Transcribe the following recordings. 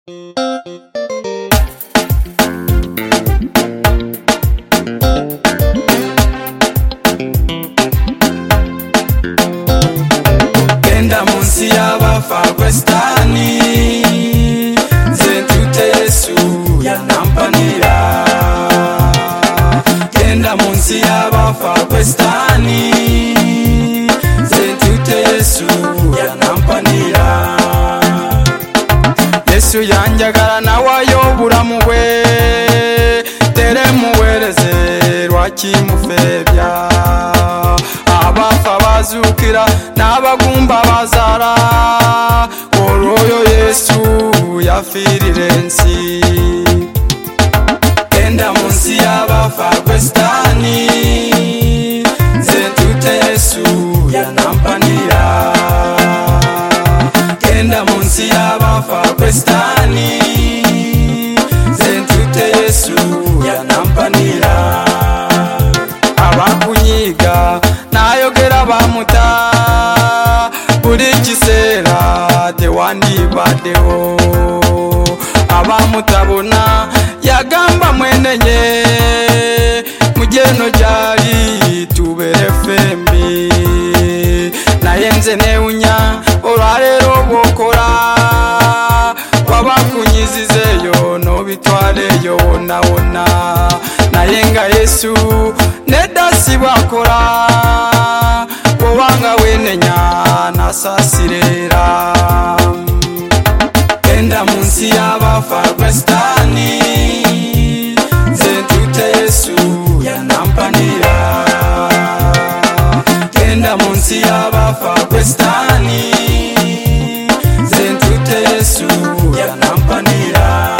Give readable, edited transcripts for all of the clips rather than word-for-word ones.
Genda munsi y'abafa kwestani zentute Yesu yanampanira. Genda munsi y'abafa kwestani zentute Yesu yanampanira. Yesu yanjagala nawayobura muwe tere muwereze rwakimufebya. Abafa bazukira n'abagumba bazara oroyo Yesu yafirire nsi. Genda munsi y'abafa kwestani zentute Yesu yanampanira. Genda munsi y'abafa kwestani zentute Yesu yanampanira. Abakunyiga nayogera bamuta buri kisera tewandibaddeho. Abamutabona yagamba mwenenye mujeno jali tubere fembi. Naye nze newunya olwaleero bwokora wabakunyizizeyo nobitwaleyo wonna wonna. Naye nga Yesu nedda si bwakora bwobanga wenenya nasasirera. Genda munsi y'abafa kwestani zentute Yesu yanampanira. Genda munsi y'abafa kwestani zentute Yesu yanampanira.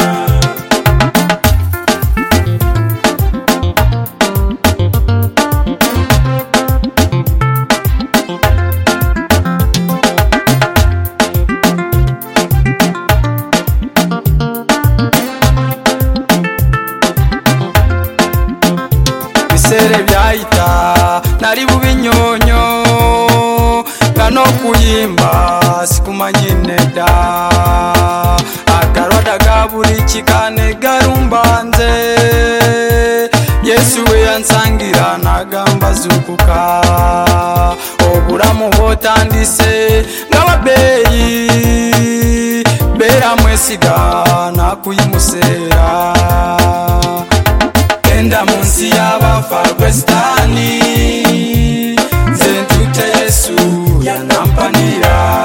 Bisere byayita nari bubinyonyo ngano kuyimba sikumanyi nedda. Agarwada gaburi kikane garumbanze Yesu we yansangira nagamba zukuka. Obulamu bwotandise ng'ababeeyi beera mwesiga nakuyimuseera. Genda munsi y'abafa kwestani zentute Yesu yanampanira.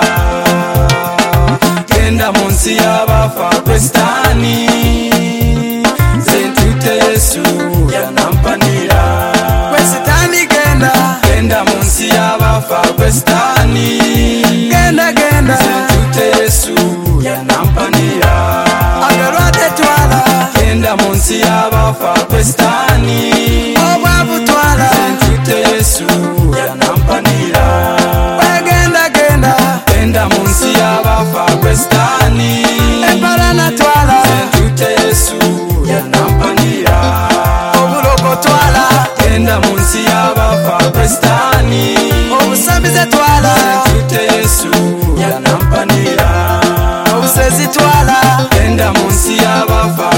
Genda munsi y'abafa kwestani zentute Yesu yanampanira. Kwestani genda, genda munsi y'abafa kwestani. Genda genda zentute Yesu yanampanira. Agarwate twala genda munsi y'abafa kwestani. Obwavu twala zentute Yesu yanampanira. Genda genda genda munsi y'abafa kwestani. Emparana twala zentute Yesu yanampanira. Obuloko twala genda munsi y'abafa kwestani. Obusambize twala zentute Yesu yanampanira. Obusezi twala genda munsi y'abafa